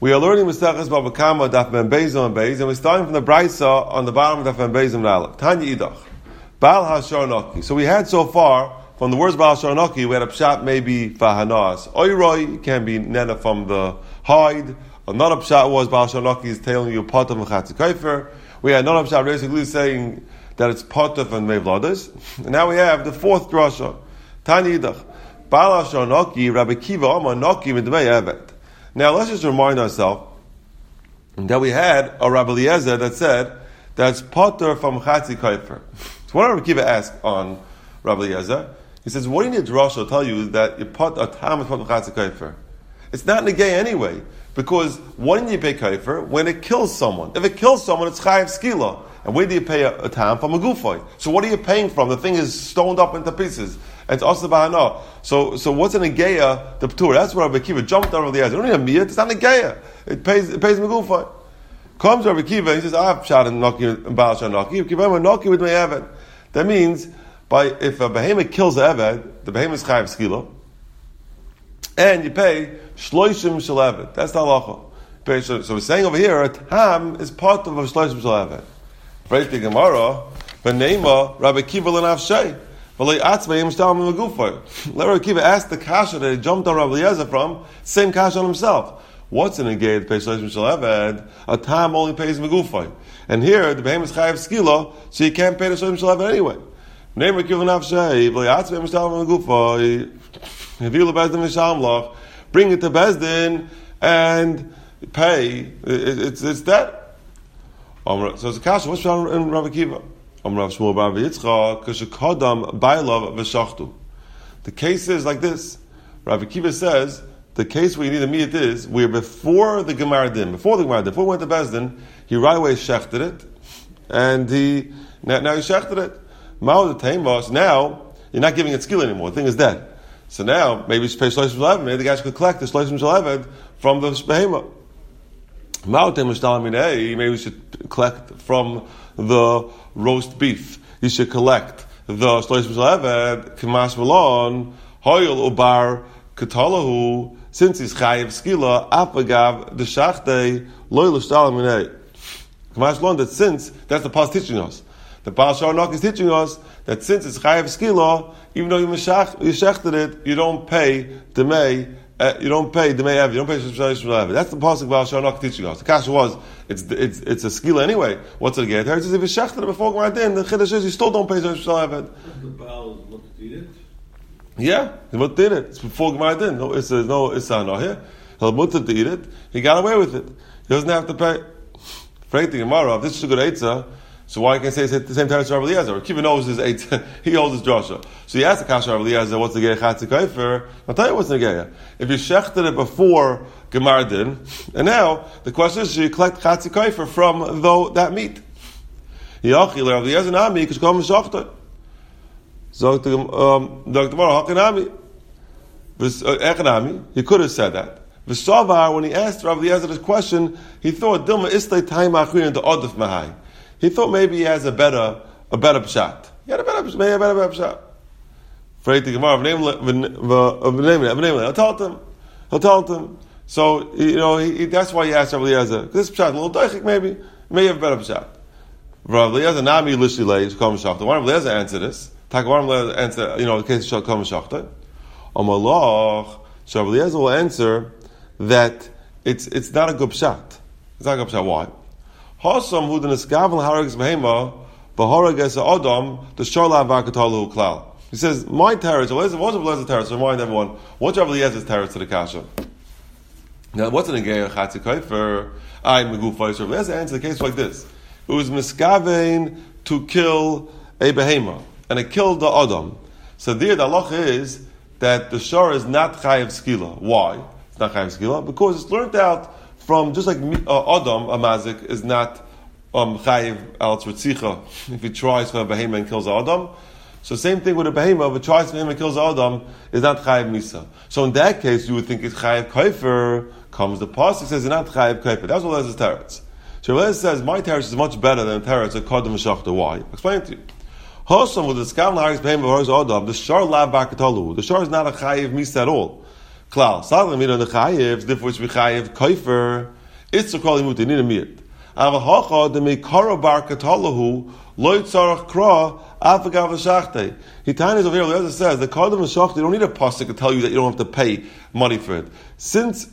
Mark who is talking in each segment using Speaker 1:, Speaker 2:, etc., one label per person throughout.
Speaker 1: We are learning Mesechus Bava Kama Daf Ben Beis and Beis, and we're starting from the Brisa on the bottom of Daf Ben Beis and Aleph. Tanya Idach, Baal Hashar Naki. So we had so far from the words Baal Hashar Naki, we had a pshat maybe Fahanas Oiroi, can be nena from the hide. Another pshat was Baal Hashar Naki is telling you Potav and Chatzi Kaifer. We had another pshat basically saying that it's Potav and Mevladas. And now we have the fourth drasha. Tanya Idach, Baal Hashar Naki, Rabbi Kiva Amar Naki Midmei Evet. Now let's just remind ourselves that we had a Rabbi Eliezer that said that's potter from Chatzi Kaifer. So what did Rabbi Kiva ask on Rabbi Eliezer? He says, what do you need Rosh to tell you that you put a tam is from Chatzi Kaifer? It's not negay anyway, because when you pay Kaifer? When it kills someone. If it kills someone, it's Chayav Skila. And where do you pay a tam? From a gufay. So what are you paying from? The thing is stoned up into pieces. And it's also bahana. So what's a negeya? The ptur. That's where Rabbi Kiva jumped on Rabbi Eliezer. You don't need a miyat. It's not negeya. It pays megufay. Comes Rabbi Kiva and he says, I have shot and Naki and Baal Shah Naki. Kiva Naki with my eved. That means if a behemoth kills the eved, the behemoth is chayav skila, and you pay shloishim shel eved. That's the halacha. So we're saying over here, a tam is part of a shloishim shel eved. Right the Gemara, Benema Rabbi Kiva l'nafshay. Let Rabbi Kiva ask the kasha that he jumped on Rabbi Eliezer from, same kasha on himself. What's in a gate that pays shloshim shel eved? A tam only pays megufay. And here, the behemoth is chayav skila, so you can't pay the shloshim shel eved anyway. Name Rabbi Kiva l'nafshay, v'le'atzmei mishtal megufay, heviu lebezdin v'shalom, bring it to Bezdin, and pay. It's that. So it's a kasha. What's wrong in Rabbi Kiva? The case is like this. Rabbi Kiva says the case where you need a miyat is where before the Gemara Din, before he went to Bezdin, he right away shechted it, and now he shechted it. Now you're not giving it skill anymore. The thing is dead. So now maybe you should pay shloshim shel eved. Maybe the guy should collect the shloshim shel eved from the behemoth. Maybe we should collect from the roast beef. You should collect the shloshim shel eved, k'mash malon, hoyel ubar katalahu, since he's chayiv skila, apagav the shachtei loy l'shtalam minei. K'mash malon, that since, that's the pas teaching us. The Baal Shah Naki is teaching us that since it's chayiv skila, even though you shechted it, you don't pay demei. You don't pay demei ev. You don't pay shloshim shel eved. That's the pasuk Baal Shah Naki teaching us. The kasha was it's a skila anyway. What's it again? If you shechted it before going in, the chiddush is you still don't pay shloshim shel eved.
Speaker 2: The Baal what did it?
Speaker 1: Yeah, he what did it? It's before Gemara din. No, it's no isano here. He'll mutter to eat it. He got away with it. He doesn't have to pay. Frank the Gemara, if this is a good eitzah, so why can't I say it's the same time as Rabbi Eliezer? Kiva knows his eitzah. He holds his drasha. So he asked the kasha Rabbi Eliezer, what's the geya chatzi kaifer? I'll tell you what's the geya. If you shechted it before Gemara din, and now the question is, should you collect chatzi kaifer from that meat? Yachi Rabbi Eliezer nami kishkom shachta. So the Gemara hakinami. Echanami. He could have said that. V'savar, when he asked Rabbi Eliezer this question, he thought Dilma istay time achrin into odif mahai. He thought maybe he has a better pshat. He had a better pshat. Afraid to Gemara He'll tell him. So that's why he asked Rabbi Eliezer. This pshat a little daichik maybe. May have a better pshat. Rabbi Eliezer nami lishilei shkom shachta. Why Rabbi Eliezer answer this? Why Rabbi Eliezer answer? In case shall come shachta. Amalach. So Rabbi Eliezer will answer that it's not a good pshat. It's not a good pshat. Why? Hasam hu deneskavel haragas behema b'haragas adam the sharla vakatalu klal. He says, my terrors. What's Rabbi Eliezer's terrors? Remind everyone. What's Rabbi Eliezer's terrors to the kasha? Now, what's an geya chatzi kaifer? I megufay. So Rabbi Eliezer answered the case like this: it was miskavein to kill a behema, and it killed the adam. So there, the halacha is that the shor is not chayav skila. Why? It's not chayav skila because it's learned out from just like Adam, a mazik is not chayiv al tzritzicha if he tries for a behema and kills Adam. So same thing with a behema, if it tries for him and kills Adam, is not chayiv misa. So in that case, you would think it's chayiv kaifer. Comes the pasuk says it's not chayiv kaifer. That's what Eliezer teretz. So Eliezer says my teretz is much better than teretz of kodem shachta. Why? I'll explain it to you. Hosam with the skam laharis behema v'haris Adam. The shar lav bakatalu. The shar is not a chayiv misa at all. Klal. Sadly, mid on the chayiv, therefore it's chayiv koifer. It's the kol imut. Need a miyat. Avahacha the mikara bar katalahu loy tzarach kra afagav l'shachtei. Hitanis over here, the other says the kadam l'shachtei. You don't need a pasuk to tell you that you don't have to pay money for it. Since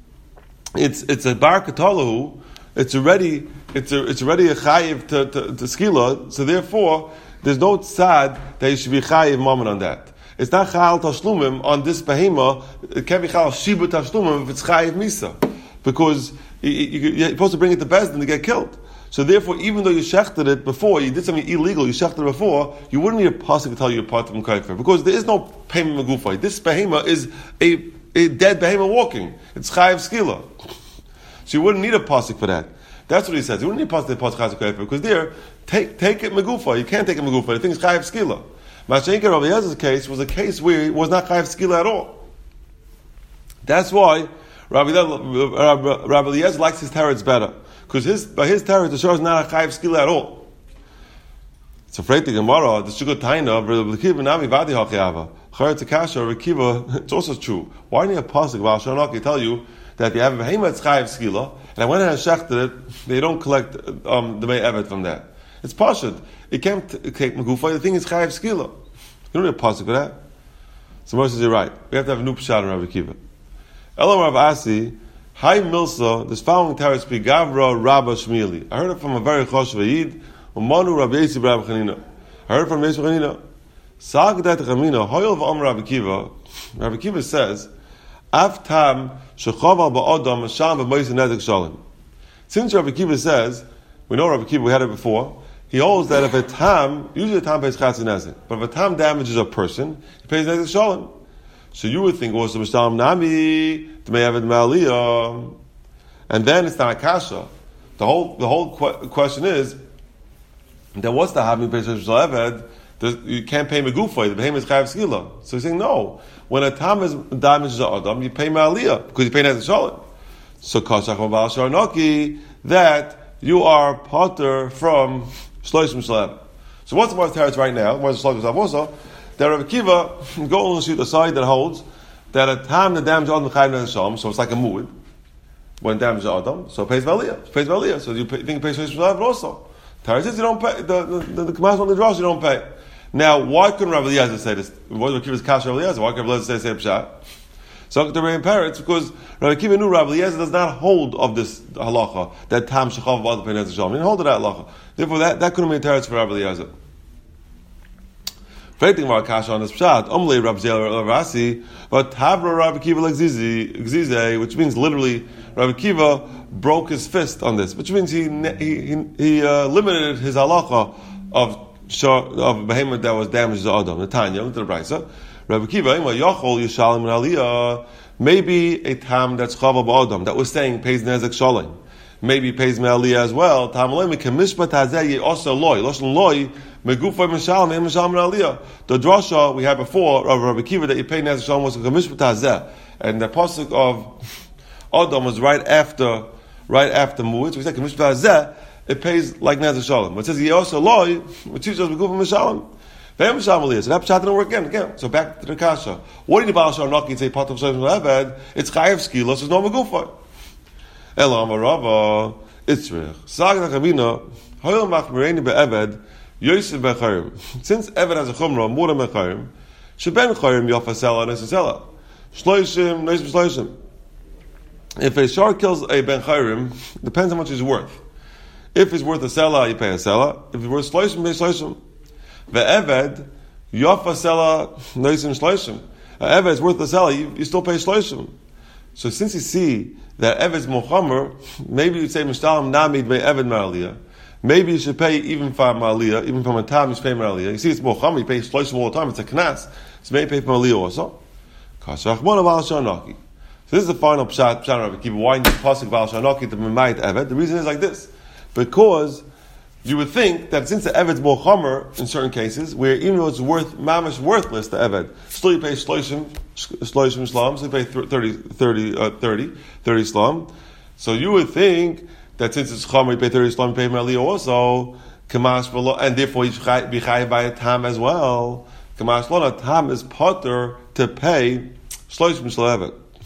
Speaker 1: it's a bar katalahu, it's already a chayiv to skila. So therefore, there's no tzad that you should be chayiv moment on that. It's not chal tashlumim on this behema. It can't be chal shibu tashlumim if it's chayiv misa, because you're supposed to bring it to Bezdin to get killed. So therefore, even though you shechted it before, you did something illegal, you shechted it before, you wouldn't need a pasuk to tell you you're part of Mekayfer, because there is no payment megufay. This behema is a dead behema walking. It's chayiv skila. So you wouldn't need a pasuk for that. That's what he says. You wouldn't need a pasuk to pasuk chayiv because there, take it megufay. You can't take it megufay. The thing is chayiv skila. Mashenka Rabbi Eliezer's case was a case where it was not chayiv skila at all. That's why Rabbi Eliezer likes his teretz better, because by his teretz the shor is not a chayiv skila at all. It's afraid the Gemara, the Shugot Taina, Rabbi Akiva Nami Vadi Hachiyava, Charetz Akasha, Rekiva. It's also true. Why didn't a pasuk Baal Shanaki tell you that if you have a behema it's chayiv skila, and I went ahead and shechted it, they don't collect the Mei Evet from that. It's pashut. It can't take megufay. The thing is chayiv skila. You don't need a pasuk for that. So Moshe says you're right. We have to have a new pshat in Rabbi Akiva. Elam Rav Asi, Hai Milsa, this following teretz be Gavra Rabba Shmili. I heard it from a very chosh v'yid, Umanu Rabbi Yisib Rabbi Chanina. I heard it from Yisib Chanina. Sag dat Chamina, Hoyel v'am Rabbi Akiva. Rabbi Akiva says, Av tam shechaval ba'odam sham b'moisen nezek shalim. Since Rabbi Akiva says, we know Rabbi Akiva, we had it before, he holds that if a tam, usually a tam pays chatzin nezek, but if a tam damages a person, he pays nezek shalim. So you would think also Mishtalim Nami Dmei Ma'aliyah, and then it's not a kasha. The whole question is that what's the Havmi Pesach Eved? You can't pay Megufay. The behemoth is Chayav Skila. So he's saying no. When a tam is damages a adam, you pay Ma'aliyah because you pay Nezek Shalim. So Kashach Mabal Sharnoki that you are potter from Shloshim Shalem. So what's the most teretz right now? What's the Shloshim Shalem? That Rabbi Akiva go on the sheet aside that holds that a time the damage on the chayiv nezek shalom, so it's like a mu'id when damage the adam, so it pays valiyah. So you think it pays shloshim also. Tara says you don't pay the commands on the draws you don't pay. Now why couldn't Rabbi Eliezer say this? What Rabbi Akiva's kasha Rabbi Eliezer? Why couldn't Rabbi Eliezer say pshat? So the Rebbe Peretz because Rabbi Akiva knew Rabbi Eliezer does not hold of this halacha that tam shechav b'adam pay nezek shalom. He didn't hold of that halacha. Therefore that couldn't be a teretz for Rabbi Eliezer. Fighting about kasha on this pshat, Omle Rabbi Zel Rasi, but Havra Rabbi Akiva Gzize, which means literally Rabbi Akiva broke his fist on this, which means he limited his halacha of behemoth that was damaged to Adam. Netanya, into the Brisa. Rabbi Akiva, Yachol Yishalim Aliyah, maybe a tam that's Chava Ba'adam that was saying pays Nezek Shalim. Maybe pays Me'aliyah as well. Tam Aliyah, Kemishpat Hazeh also loy. Loshan loy, Megufay Mishalim, Mishalim Aliyah. The drasha we had before of Rabbi Akiva that you pay Nezek Shalim was Kemishpat Hazeh. And the pasuk of Adam was right after Mu'id. So we said Kemishpat Hazeh, it pays like Nezek Shalim. But it says he also loy, which teaches us Megufay Mishalim. So that pshat didn't work again. So back to the kasha. What did the Baal Sharnaki say? Part of Shloshim Eved. It's chayav skila. So there's no megufay. Ela amarava itzrich. Sag nachavina hoyel machmereini be'eved yosef bechayim. Since Eved has a chumrah more than bechayim, sheben chayim yafasela nesasela shloshim neis b'shloshim. If a shar kills a ben chayim, depends how much he's worth. If he's worth a sela, you pay a sela. If he's worth shloshim, you pay shloshim. Ve'eved yafasela noisim shloshim. Eved is worth the sela. You still pay shloshim. So since you see that Eved is mochamer, maybe you say mishtalim namid may Eved ma'aliyah. Maybe you should pay even for ma'aliyah, even from a time you should pay ma'aliyah. You see, it's mochamer. You pay shloshim all the time. It's a knas. So maybe you pay for ma'aliyah also. Kashach mon Baal Sharnaki. So this is the final pshat. Rabbi Akiva. Why in the pasuk Baal Sharnaki to mimayit Eved? The reason is like this, because you would think that since the Eved's more chomer in certain cases, where even though it's mamish worthless, the Eved, still you pay shloshim shlam, so you pay 30 shlam. So you would think that since it's chomer, you pay 30 shlam, you pay Ma'aliyah also, kamash v'lo, and therefore you should be chayav by a tam as well. Kamash v'lo, a tam is potter to pay shloshim shel Eved.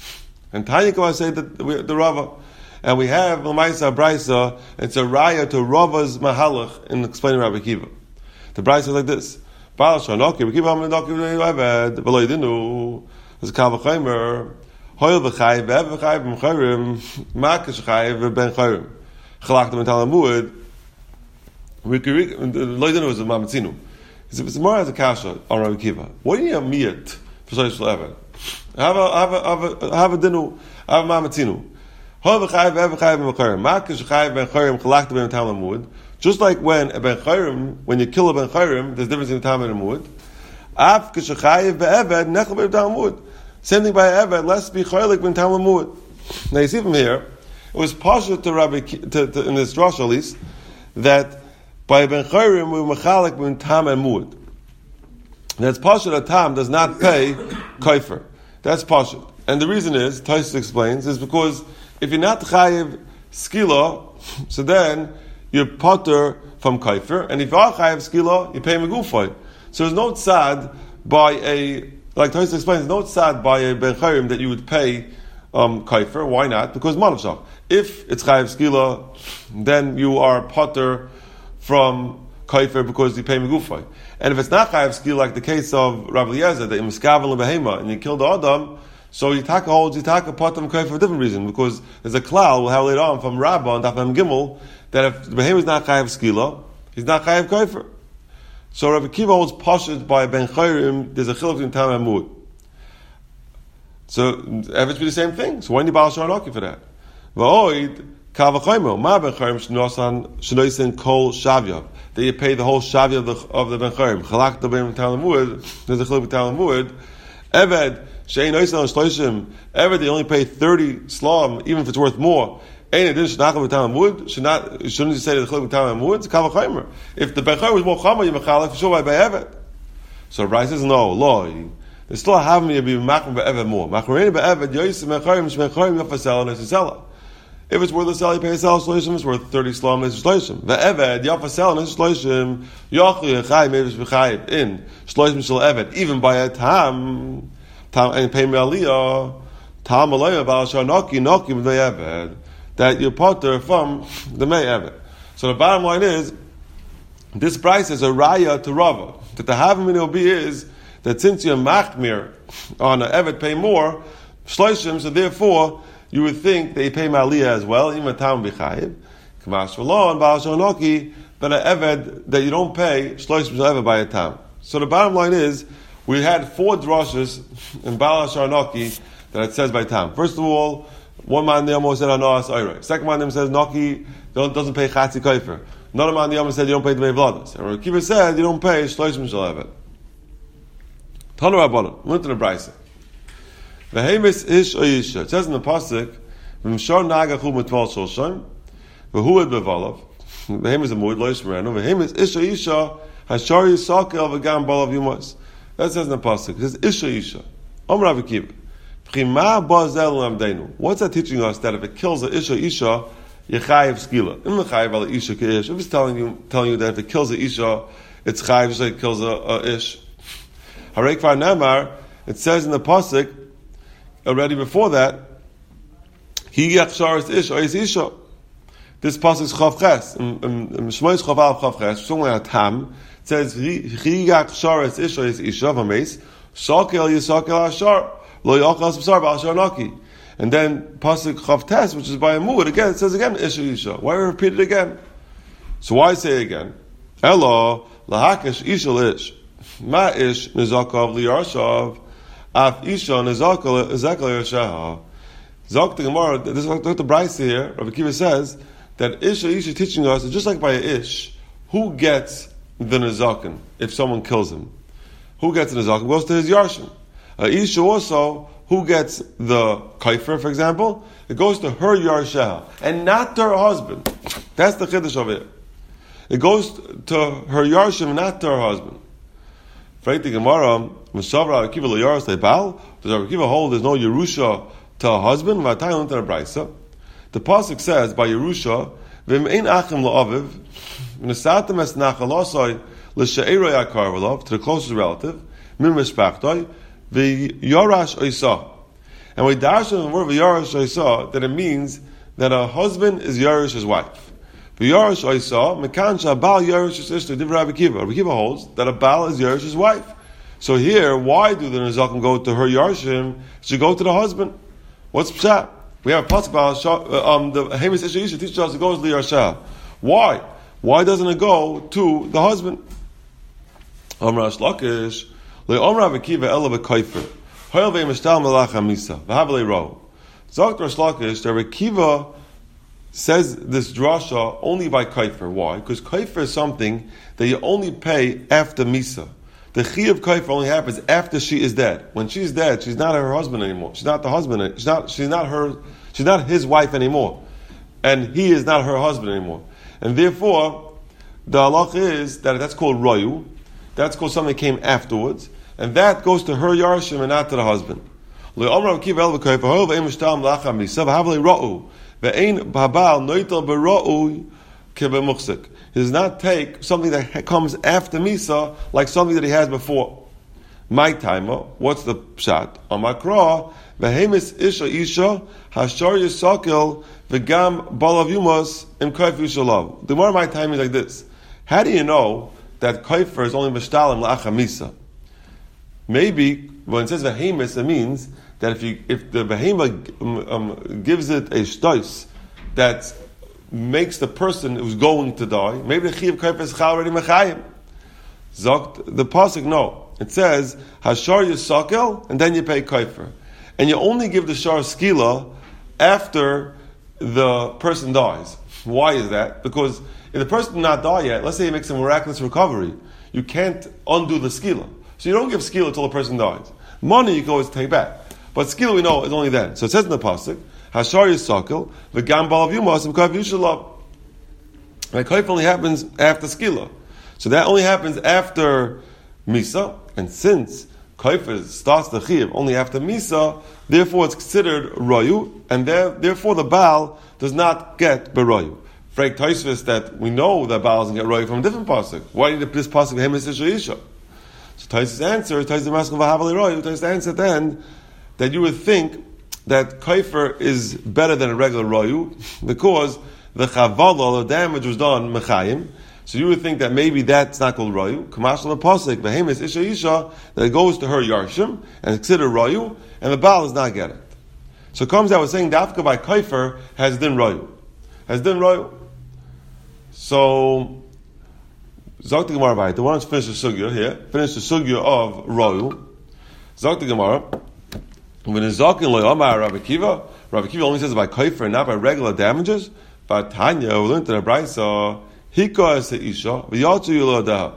Speaker 1: And Tanya can say that the Rava. And we have L'maisa Braisa, it's a raya to Rava's Mahalach in explaining Rabbi Akiva. The Braisa is like this. Baal Shanoki, Rabbi Akiva Hamanoki Eved, V'lo Yidinu, there's a Kav Chaymer, Hoyel V'chayiv, Ve'ev V'chayiv V'mchayrim, Makash Chayiv V'ben Chayrim. Chalakta Mental Amuid, Lo Yidinu is a Mamatzinu. It's more as a kasha on Rabbi Akiva. What do you need a miyat for Shlosh Eved? Have a dinu, have a Mamatzinu. Just like when a ben chayrim, when you kill a ben chayrim, there's a difference in the time and the mood. Same thing by Eved, let's be chaylik ben tam mood. Now you see from here, it was partial to Rabbi in this drasha at least, that by ben chayrim we mechalik ben tam and mood. That's partial that tam does not pay kaifer. That's partial. And the reason is, Taisus explains, is because if you're not chayiv skila, so then you're potter from kaifer, and if you are chayiv skila, you pay megufay. So there's no tzad by a, like Taisus explains, no tzad by a ben chayim that you would pay kaifer. Why not? Because manavshach. If it's chayiv skila, then you are potter from kaifer because you pay megufay. And if it's not chayiv skila, like the case of Rav Eliezer, that you miskavel behema and you kill the adam, so Yitaka holds Yitaka Potam Kaifer for a different reason, because there's a klal we'll have later on from Rabbah on Daf Mem Gimel that if the behemoth is not chayav skila, he's not chayav kaifer. So Rabbi Akiva holds pashut by ben chayrim. There's a chiluk in tam and mood. So it would be the same thing. So why do you baal sharanoki for that? Va'oid kavachaymo ma ben chayrim shnoisen kol shavyav. That you pay the whole shavyav of the ben chayrim. Chalak the ben tam and mood. There's a chiluk in tam and mood. Eved. Shein Oisel and Shloishim, ever they only pay 30 slom, even if it's worth more. Ain't it shouldn't you say the chiluk b'tam amud? It's kav chaymer. If the bechaymer was more chamer, you mechalek for sure by evet. So Rabbi says no, loy. They still have me to be machmer be'evet more. Machmerin be'evet yoysim mechayim shmechayim yafasel and esisela. If it's worth a sell, you pay a sell shloishim. It's worth 30 slom and shloishim. Ve'evet yafasel and shloishim yochli yechayim evish b'chayim in shloishim shel evet even by a tam. And pay me aliyah, tam aliyah b'al shanoki noki b'nei eved, that you're potter from the mei eved. So the bottom line is, this price is a raya to Rava. That the havim be is that since you're machmir on an eved pay more shloishim, so therefore you would think they pay me aliyah as well, even tam b'chayiv. Kamash v'lo and b'al shanoki, but an eved that you don't pay shloishim shel eved by a tam. So the bottom line is, we had 4 drushes in Baal HaSharnoki that it says by Tam. First of all, one man the Yom said Anoas Oirei. Second man says Noki doesn't pay Chatzi Kaifer. Another man the Yom said you don't pay the Vladas. And Rabbi Akiva said you don't pay Shloishim Shel Eved. Tanu Rabbanon, went to the Brisa. V'hemis ish oyisha. It says in the pasuk, V'mshor nagachu mitval shoshaim, v'hued bevalav. V'hemis amud lo yishmerenu. V'hemis ish oyisha hashari yisakel v'gam balav yumas. That says in the pasuk. It says Isha. Rabbi Akiva. What's that teaching us? That if it kills an Isha, yechayiv skila. If it's telling you that if it kills an Isha, it's chayiv just like it kills a ish. Harei kvar namar. It says in the pasuk already before that. Hi yachsharis ish or is Isha. This pasuk is chav ches. Shmois chav al chav ches. Something like a tam. It says, Chiyach shares isha is isha v'meis, shakel yisakel ashar, lo yachas b'sar b'ashar naki. And then, pasuk chavtes, which is by a mood, again, it says again, isha isha. Why repeat it again? So why say it again? Elo, lahakish isha lish. Ma ish nizakav liyarshav, af isha nizakav liyarshav. Zok the Gemara, this is what the Brisa here, Rabbi Akiva says, that isha teaching us, just like by a ish, who gets the Nezakin, if someone kills him? Who gets the Nezakin? Goes to his Yarshim. Isha also, who gets the Kaifer, for example? It goes to her Yarsheha, and not to her husband. That's the Chiddush of it. It goes to her Yarshim, not to her husband. Freit the Gemara, Meshavra Akiva L'Yaros Le'Bal, does Akiva hold there's no Yerusha to a husband? V'atayim to a Brisa. The Pasuk says, by Yerusha, V'im ein achim la'aviv, to the closest relative, the Yorash Oisa. And we darshan the word v'yarash I saw that it means that a husband is yarish his wife. V'yarash I saw mekan shabal yarish his sister. Divrei Rabbi Kiva. Rabbi Kiva holds that a bal is yarish his wife. So here, why do the nezakim go to her yarshim? She go to the husband. What's pshat? We have a pasuk about the Hemis Isha Isha teaches us it goes to Yarsha. Why? Why doesn't it go to the husband? Amar Shlakish le'Omar v'Kiva ela v'Kaifer hoyel ve'mishtal melach hamisa v'havelei ro. Zok Rav Shlakish that Rav Kiva says this drasha only by Kaifer. Why? Because Kaifer is something that you only pay after misa. The chi of kaifer only happens after she is dead. When she's dead, she's not her husband anymore. She's not the husband. She's not his wife anymore, and he is not her husband anymore. And therefore, the halach is that that's called royu. That's called something that came afterwards, and that goes to her yarshim and not to the husband. He does not take something that comes after Misa like something that he has before. My timer, what's the pshat? Amakra, v'hemis isha, hashar yisakil, v'gam balav yumas, im kaif yishalav. The more my time is like this. How do you know that kaifer is only mishtalim la'acha Misa? Maybe, when it says v'hemis, it means that if the behema gives it a shtois that makes the person who's going to die, maybe the chiv kaifer is already mechayim. Zokt the pasuk no. It says hashar yisakel and then you pay kaifer, and you only give the shar skila after the person dies. Why is that? Because if the person did not die yet, let's say he makes a miraculous recovery, you can't undo the skila. So you don't give skila until the person dies. Money you can always take back, but skila we know is only then. So it says in the pasuk hashar yisakel v'gam balav yumas im kaif yishalav. And kaif only happens after skila, so that only happens after misa. And since kaif starts the chiv only after misa, therefore it's considered royu, and therefore the baal does not get beroyu. Frank Taisvis that we know that baal doesn't get royu from a different pasuk. Why did this pasuk hemis isha? So Taisvis answer, Taisvis maskal v'havali royu. Taisvis answer then that you would think that kaifer is better than a regular royu because the chavala, the damage was done mechayim. So you would think that maybe that's not called royu. Kamash on the pasuk, v'hemis isha, that it goes to her yarshim and it's considered royu, and the baal does not get it. So it comes out with saying dafka by kaifer has din royu, So Zok the Gemara by the one to finish the sugya here. Finish the sugya of royu. Zok the Gemara. When it's Zokin lo Amar Rabbi Kiva only says by kaifer and not by regular damages. But Tanya, we learned in the Brayso, Hika es isha v'yatzu yuladah.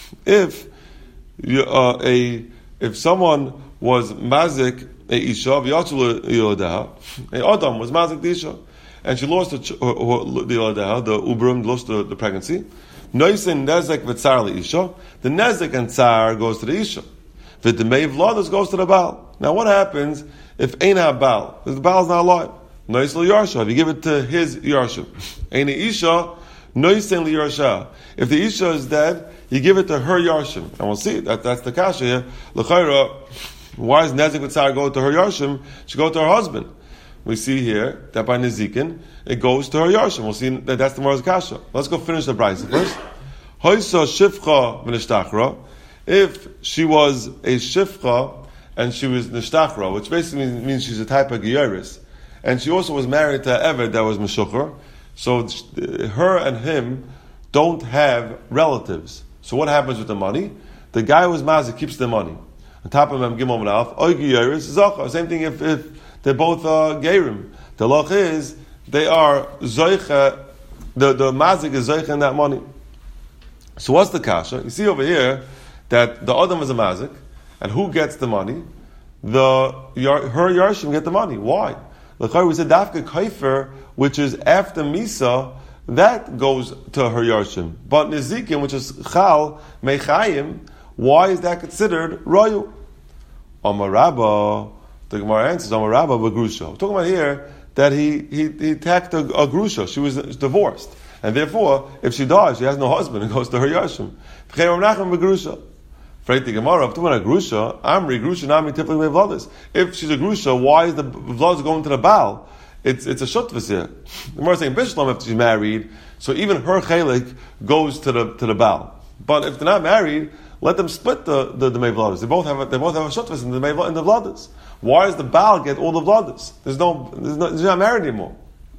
Speaker 1: If someone was mazik a isha v'yatzu yuladah, a adam was mazik the isha, and she lost the yuladah, the ubrum, lost the pregnancy. Noisen nezek v'tzar li isha. The nezek and tzar goes to the isha. V'demei v'ladas goes to the baal. Now what happens if ain't a baal? If the baal is not alive, nois li yarsha. If you give it to his yarsha, ain't a isha. Noisen li yarsha. If the isha is dead, you give it to her yarshim, and we'll see that's the kasha here. L'chayra, why does nezek v'tzar go to her yarshim? She go to her husband. We see here that by nezikin it goes to her yarshim. We'll see that that's the moral's kasha. Let's go finish the brayso first. Hoysa shifcha v'nishtachra. If she was a shifcha and she was nishtachra, which basically means she's a type of giyaris, and she also was married to an eved that was meshucher, so her and him don't have relatives. So what happens with the money? The guy who was mazik keeps the money. On top of him, gimel and alf, oy giyaris zacha. Same thing if they're both gerim. The loch is they are zoicha. The mazik is zoicha in that money. So what's the kasha? You see over here that the adam is a mazik, and who gets the money? Her yarshim get the money. Why? We said dafka kaifer, which is after misa, that goes to her yarshim. But nezikin, which is chal mechayim, why is that considered royu? Amarabba, the Gemara answers Amarabba b'grusha. We're talking about here that he tacked a grusha. She was divorced, and therefore, if she dies, she has no husband. It goes to her yarshim. Freit the Gemara, if a grusha, Amri grusha nami typically vlodas. If she's a grusha, why is the vlodas going to the Baal? It's a shutvis here. The Gemara is saying Bishlam if she's married, so even her chelik goes to the Baal. But if they're not married, let them split the mevladas. They both have a shutvis in the vladas. Why does the Baal get all the vladas? They're not married anymore.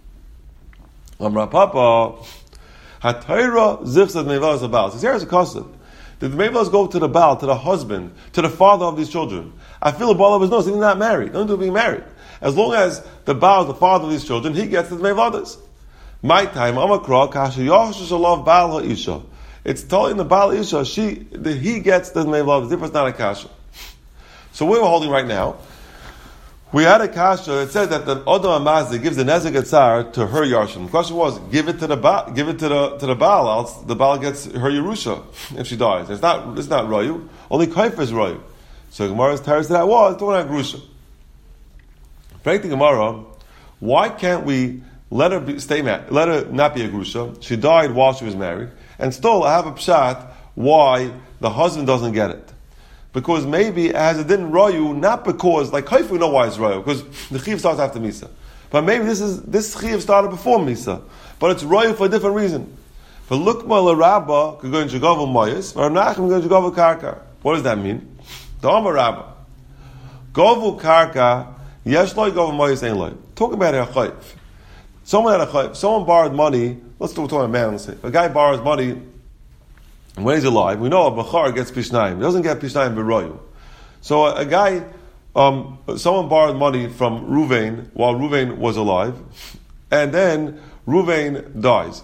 Speaker 1: Amra Papa, Hatayra zichsad mevladas the Baal. So here's a custom. Did the mevladas go to the Baal, to the husband, to the father of these children? I feel the Baal of his nose. He's not married. Don't do being married. As long as the Baal is the father of these children, he gets the mevladas. My time, Amakra, Kasha Yoshish Allah Baal Ha'isha. It's telling the Baal Isha, he gets the mevladas. Therefore, it's not a kasha. So what we're holding right now, we had a kasha that said that the Odom Amazi gives the Nezek Etzar to her Yarshim. The question was, give it to the Baal, else the Baal gets her Yerusha if she dies. It's not Royu. Only Kaifa is Royu. So Gemara's teretz that was talking about Grusha. Frankly, Gemara, why can't we let her not be a Grusha? She died while she was married, and still I have a pshat why the husband doesn't get it. Because maybe it has a din royu, not because, like Kaif we know why it's royu, because the chiv starts after Misa. But maybe this chiv started before Misa. But it's royu for a different reason. For Lukma l'Rabba could go in Shagavu Mayas, for Nachem go in Shagavu Karka. What does that mean? The Amar Rabba. Govu Karka, yesh loy Govu Mayas ain't loy. Talk about a chayv. Someone borrowed money, let's talk about a man, let's say. A guy borrows money, and when he's alive, we know a Bachar gets Pishnayim. He doesn't get Pishnayim B'royu. So a guy, someone borrowed money from Ruvain while Ruvain was alive, and then Ruvain dies.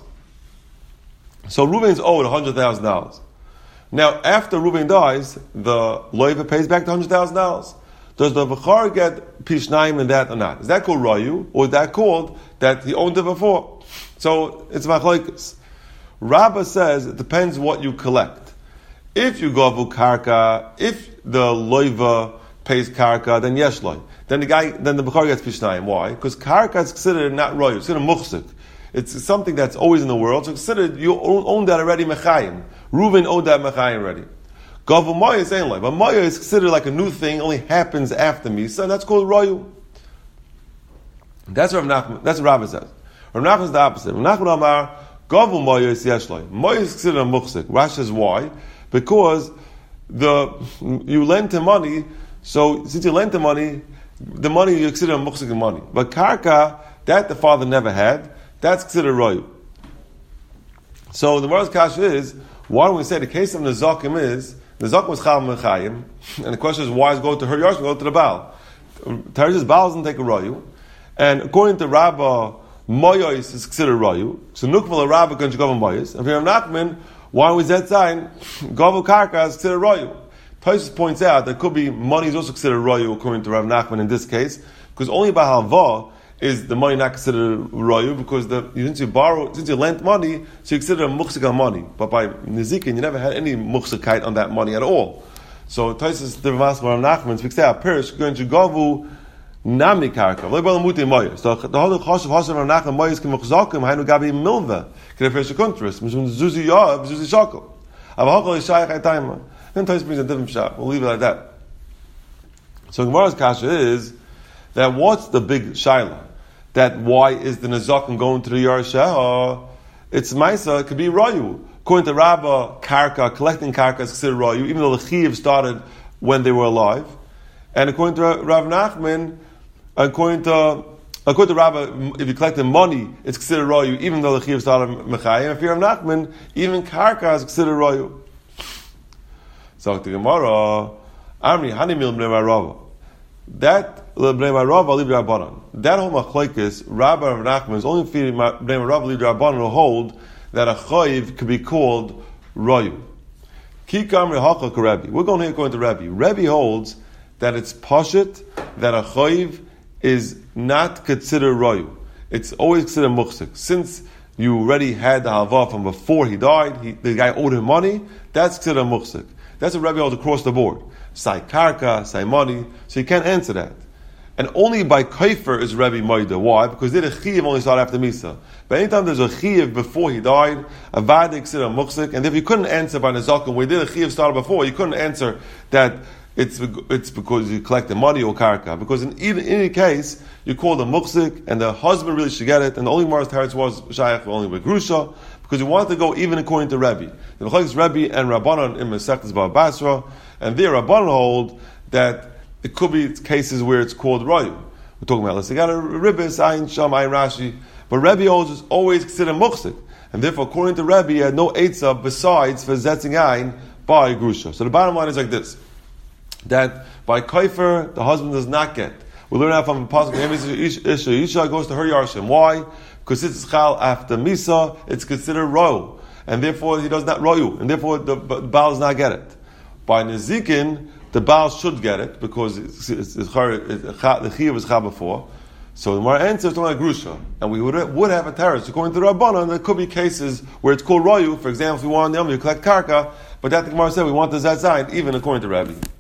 Speaker 1: So Ruvain's owed $100,000. Now, after Ruvain dies, the Loiva pays back the $100,000. Does the Bachar get Pishnayim in that or not? Is that called Royu, or is that called that he owned it before? So it's Machlokes. Rabbah says it depends what you collect. If you go karka, if the loiva pays karka, then yesh loy. Then the bechar gets pishnayim. Why? Because karka is considered not roy. It's considered muchsik. It's something that's always in the world. So considered you own that already mechayim. Reuven owned that mechayim already. Gavu maya is ain't loy, but maya is considered like a new thing. Only happens after misa, and that's called royu. That's what Rabbah says. Rav Nachman is the opposite. Rav Nachman Amar. Gavu Moya is Yeshloi. Moya is considered a muchsik. Rashi says why? Because you lend him money, so since you lent him money, the money you consider a muchsik money. But karka, that the father never had, that's considered royu. So the Gemara's kasha is, why don't we say the case of Nezakim is, Nezakim was Chal Mechayim, and the question is why is go to her Yarshim, go to the Baal? Teresa's Baal doesn't take a royu, and according to Rabbah, Moyos is considered Rayu. So Nukval Rabba can go Moyos. And for Rav Nachman, why was that sign? Gavu Karka is considered Rayu. Tosfos points out that could be money is also considered Rayu according to Rav Nachman in this case, because only by Halva is the money not considered Rayu, because since you lent money, so you consider a muchsika money. But by Nizikin, you never had any muchsikite on that money at all. So Tosfos the Rav Nachman speaks out, Pirish going to Gavu Nami karka. So the whole choshev of Nachman moyes kim mechzakim hainu gabi milva. Can fish a contrast. Zuzi yav, zuzi shakel. Avachol yishayach aytayma. Then Tosfos brings a different shot. We'll leave it like that. So Gemara's kasha is that what's the big shaila? That why is the nezakim going to the Yarshah? It's Maisa, it could be Rayu. According to Rabbah, karka, collecting karka is considered Rayu, even though the Chiv started when they were alive. And according to Rav Nachman, according to Rabbah, if you collected money, it's considered Rayu, even though the Chiv started Mechayim. If you're Rav Nachman, even karka is considered Rayu. So the Gemara, Amri Hanimil Bnei Rava. That Bnei Rava Libra Rabbanan. That whole machlokes, Rabbah and Rav Nachman is only feeding Bnei Rava Libra Rabbanan to hold that a chayiv could be called Rayu. Kikam Rehachak Rebbe. We're going here according to Rebbe. Rebbe holds that it's pashit that a chayiv is not considered Rayu. It's always considered muchsik. Since you already had the halva from before he died, the guy owed him money, that's considered muchsik. That's what Rebbe holds across the board. Sai karka, sai money, so you can't answer that. And only by kaifer is Rebbe Moida. Why? Because the Chiv only started after Misa. But anytime there's a Chiv before he died, a Vadik Sira Muksik, and if you couldn't answer by Nezakim, we did a Chiv started before, you couldn't answer that it's because you collected money or karka. Because in any case, you call the Muksik, and the husband really should get it, and the only Mara's teretz was Shayach only with Grusha, because you wanted to go even according to Rebbe. The Machlokes Rebbe and Rabbanon in Masechtas Bava Basra, and there Rabbanon hold that it could be cases where it's called Rayu. We're talking about, let's say, got a Ribbis, Ayin Sham, Ayin Rashi, but Rebbe always considered Muksik. And therefore, according to Rebbe, he had no Eitzah besides for Zetzing Ayin by Grusha. So the bottom line is like this, that by Kaifer, the husband does not get. We learn out from the Pasuk, Isha goes to her Yarshim. Why? Because it's Chal after Misa, it's considered Rayu. And therefore, he does not Rayu. And therefore, the Baal does not get it. By Nezikin, the Baal should get it because the Chiyuv is Chal before. So the Gemara answers talking about Grusha, and we would have a terrace according to the Rabbanan. There could be cases where it's called Rayu. For example, if we want to collect Karka, but that the Gemara said we want the Zat Zayin, even according to Rabbi.